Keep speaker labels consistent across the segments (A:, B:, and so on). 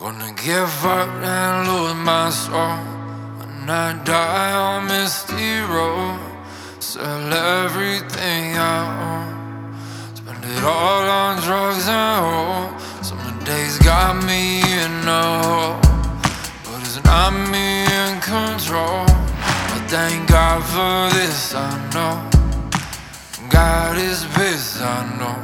A: Gonna give up and lose my soul. When I die on Misty Road, sell everything I own, spend it all on drugs and hope. Some days got me in a hole, but it's not me in control. But thank God for this, I know God is pissed, I know.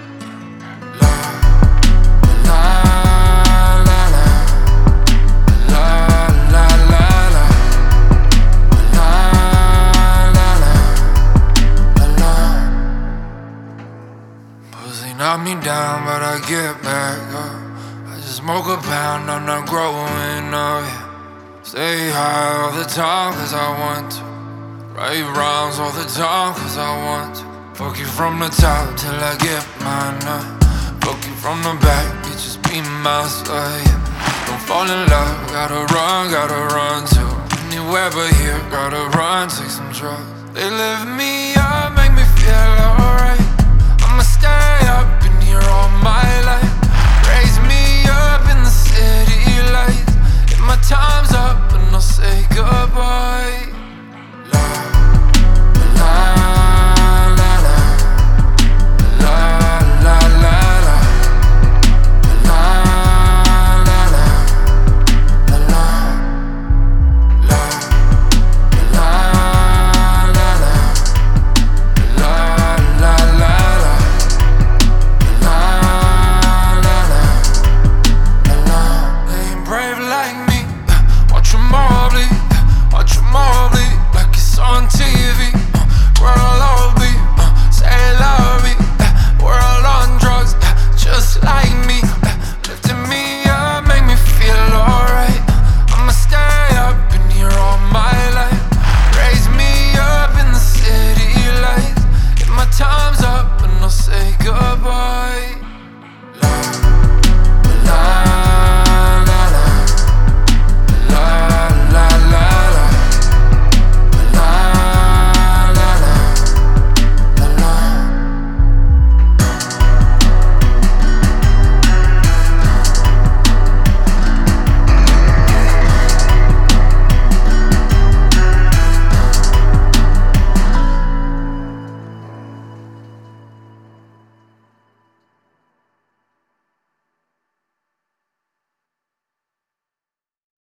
A: Knock me down, but I get back up. I just smoke a pound, I'm not growing up, yeah. Stay high all the time cause I want to. Write rhymes all the time cause I want to. Fuck you from the top till I get mine up. Fuck you from the back, it just be my side, yeah. Don't fall in love, gotta run too. Anywhere but here, gotta run, take some drugs. They lift me up, make me feel alright. I'ma stay up in here all my life.